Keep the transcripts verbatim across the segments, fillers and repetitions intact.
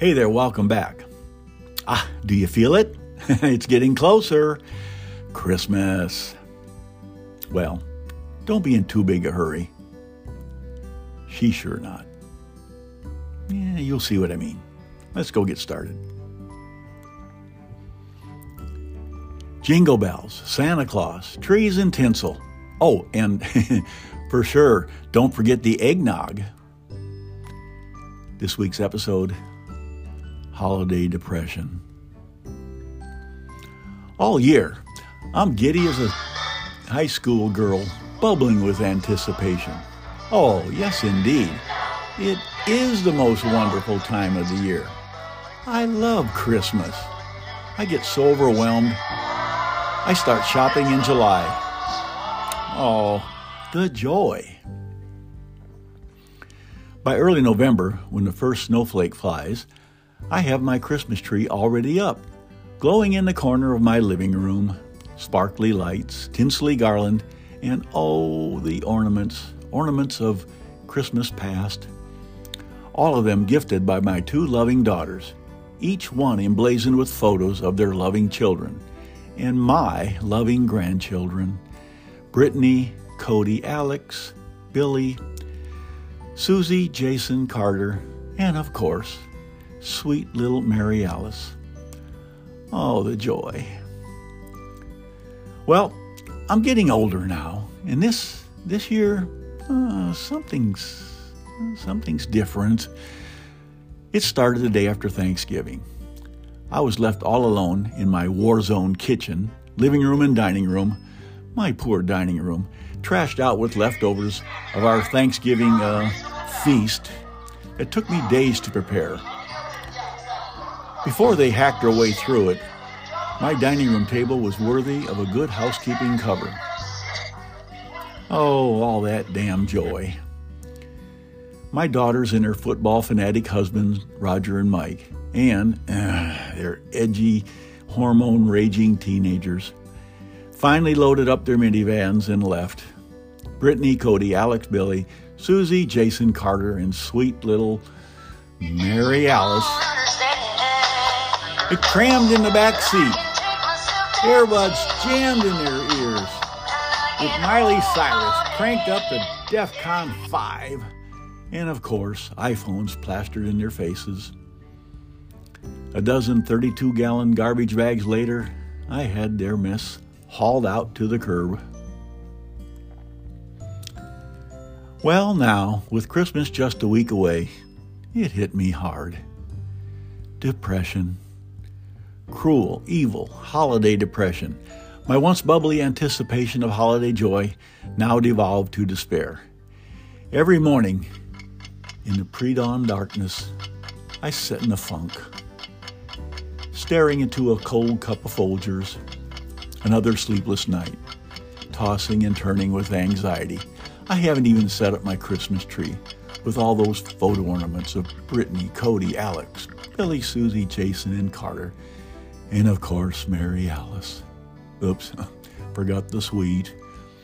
Hey there, welcome back. Ah, do you feel it? It's getting closer. Christmas. Well, don't be in too big a hurry. She's sure not. Yeah, you'll see what I mean. Let's go get started. Jingle bells, Santa Claus, trees and tinsel. Oh, and for sure, don't forget the eggnog. This week's episode, Holiday Depression. All year, I'm giddy as a high school girl, bubbling with anticipation. Oh, yes indeed. It is the most wonderful time of the year. I love Christmas. I get so overwhelmed. I start shopping in July. Oh, the joy. By early November, when the first snowflake flies, I have my Christmas tree already up, glowing in the corner of my living room, sparkly lights, tinselly garland, and oh, the ornaments, ornaments of Christmas past. All of them gifted by my two loving daughters, each one emblazoned with photos of their loving children, and my loving grandchildren, Brittany, Cody, Alex, Billy, Susie, Jason, Carter, and of course, sweet little Mary Alice. Oh, the joy. Well, I'm getting older now, and this this year, uh, something's something's different. It started the day after Thanksgiving. I was left all alone in my war-zone kitchen, living room and dining room, my poor dining room, trashed out with leftovers of our Thanksgiving uh, feast. It took me days to prepare. Before they hacked their way through it, my dining room table was worthy of a good housekeeping cover. Oh, all that damn joy. My daughters and their football fanatic husbands, Roger and Mike, and uh, their edgy, hormone-raging teenagers, finally loaded up their minivans and left. Brittany, Cody, Alex, Billy, Susie, Jason, Carter, and sweet little Mary Alice. It crammed in the back seat, earbuds jammed in their ears, with Miley Cyrus cranked up to DEFCON five, and of course, iPhones plastered in their faces. A dozen thirty-two gallon garbage bags later, I had their mess hauled out to the curb. Well, now, with Christmas just a week away, it hit me hard. Depression. Cruel, evil, holiday depression. My once bubbly anticipation of holiday joy now devolved to despair. Every morning, in the pre-dawn darkness, I sit in a funk, staring into a cold cup of Folgers, another sleepless night, tossing and turning with anxiety. I haven't even set up my Christmas tree with all those photo ornaments of Brittany, Cody, Alex, Billy, Susie, Jason, and Carter, and of course, Mary Alice. Oops, forgot the sweet.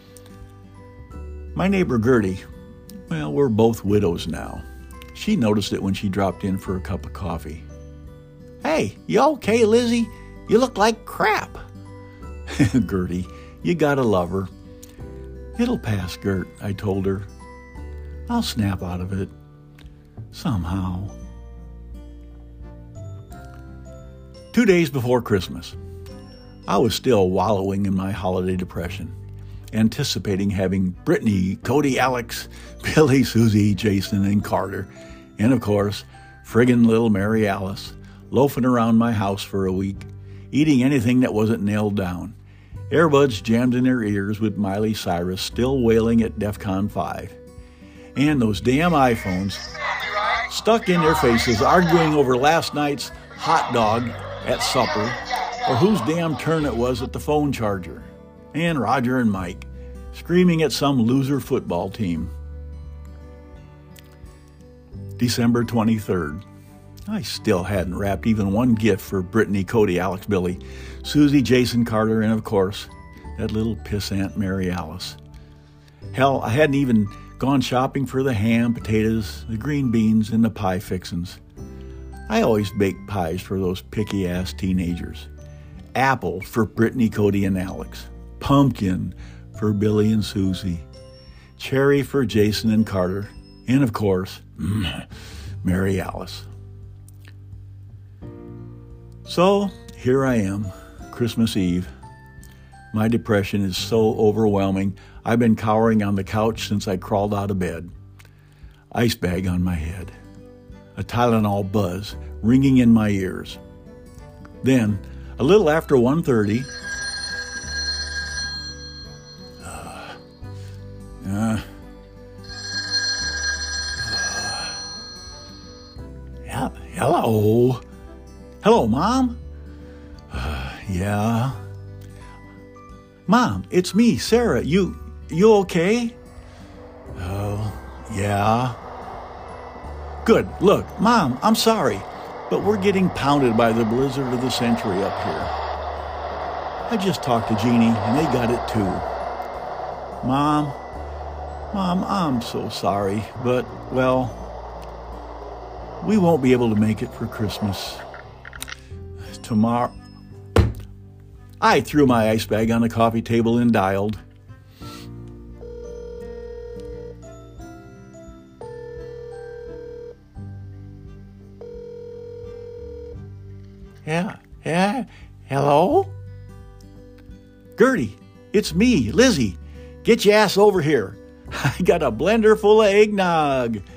My neighbor Gertie, well, we're both widows now. She noticed it when she dropped in for a cup of coffee. "Hey, you okay, Lizzie? You look like crap." Gertie, you gotta love her. "It'll pass, Gert," I told her. "I'll snap out of it. Somehow." Two days before Christmas, I was still wallowing in my holiday depression, anticipating having Brittany, Cody, Alex, Billy, Susie, Jason, and Carter, and of course, friggin' little Mary Alice, loafing around my house for a week, eating anything that wasn't nailed down, earbuds jammed in their ears with Miley Cyrus still wailing at DEFCON five, and those damn iPhones stuck in their faces arguing over last night's hot dog at supper, or whose damn turn it was at the phone charger, and Roger and Mike screaming at some loser football team. December twenty-third. I still hadn't wrapped even one gift for Brittany, Cody, Alex, Billy, Susie, Jason, Carter, and of course, that little pissant Mary Alice. Hell, I hadn't even gone shopping for the ham, potatoes, the green beans, and the pie fixins. I always bake pies for those picky-ass teenagers. Apple for Brittany, Cody, and Alex. Pumpkin for Billy and Susie. Cherry for Jason and Carter. And, of course, Mary Alice. So, here I am, Christmas Eve. My depression is so overwhelming, I've been cowering on the couch since I crawled out of bed. Ice bag on my head. A Tylenol buzz ringing in my ears. Then, a little after one thirty, uh, uh, uh, hello. Hello, Mom? Uh, yeah. Mom, it's me, Sarah. You, you okay? Oh, yeah. Good. Look, Mom, I'm sorry, but we're getting pounded by the blizzard of the century up here. I just talked to Jeannie, and they got it too. Mom, Mom, I'm so sorry, but, well, we won't be able to make it for Christmas. Tomorrow. I threw my ice bag on the coffee table and dialed. Yeah, yeah, hello? Gertie, it's me, Lizzie. Get your ass over here. I got a blender full of eggnog.